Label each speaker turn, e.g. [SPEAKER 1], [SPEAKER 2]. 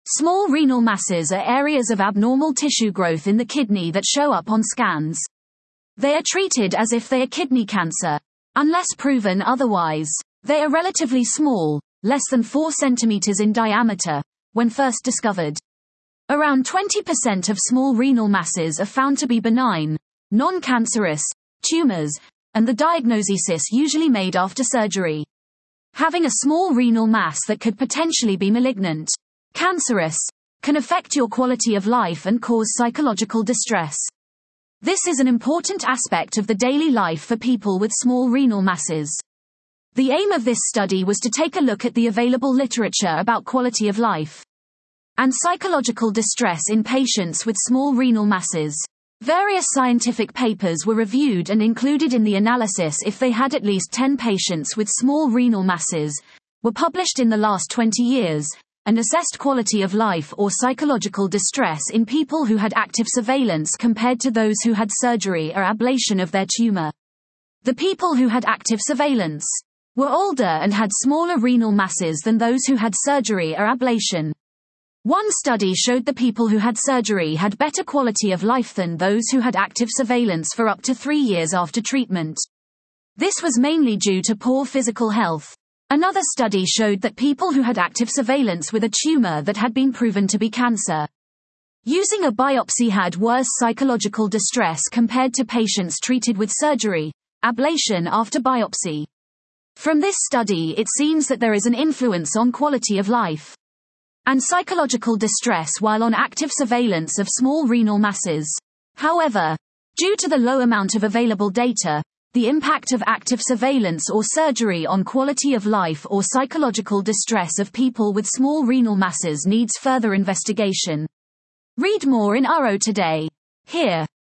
[SPEAKER 1] Small renal masses are areas of abnormal tissue growth in the kidney that show up on scans. They are treated as if they are kidney cancer, unless proven otherwise. They are relatively small, less than 4 centimeters in diameter, when first discovered. Around 20% of small renal masses are found to be benign, non-cancerous, tumors, and the diagnosis is usually made after surgery. Having a small renal mass that could potentially be malignant, cancerous, can affect your quality of life and cause psychological distress. This is an important aspect of the daily life for people with small renal masses. The aim of this study was to take a look at the available literature about quality of life and psychological distress in patients with small renal masses. Various scientific papers were reviewed and included in the analysis if they had at least 10 patients with small renal masses, were published in the last 20 years, and assessed quality of life or psychological distress in people who had active surveillance compared to those who had surgery or ablation of their tumor. The people who had active surveillance were older and had smaller renal masses than those who had surgery or ablation. One study showed the people who had surgery had better quality of life than those who had active surveillance for up to 3 years after treatment. This was mainly due to poor physical health. Another study showed that people who had active surveillance with a tumor that had been proven to be cancer using a biopsy had worse psychological distress compared to patients treated with surgery, ablation after biopsy. From this study it seems that there is an influence on quality of life and psychological distress while on active surveillance of small renal masses. However, due to the low amount of available data, the impact of active surveillance or surgery on quality of life or psychological distress of people with small renal masses needs further investigation. Read more in Uro today. Here.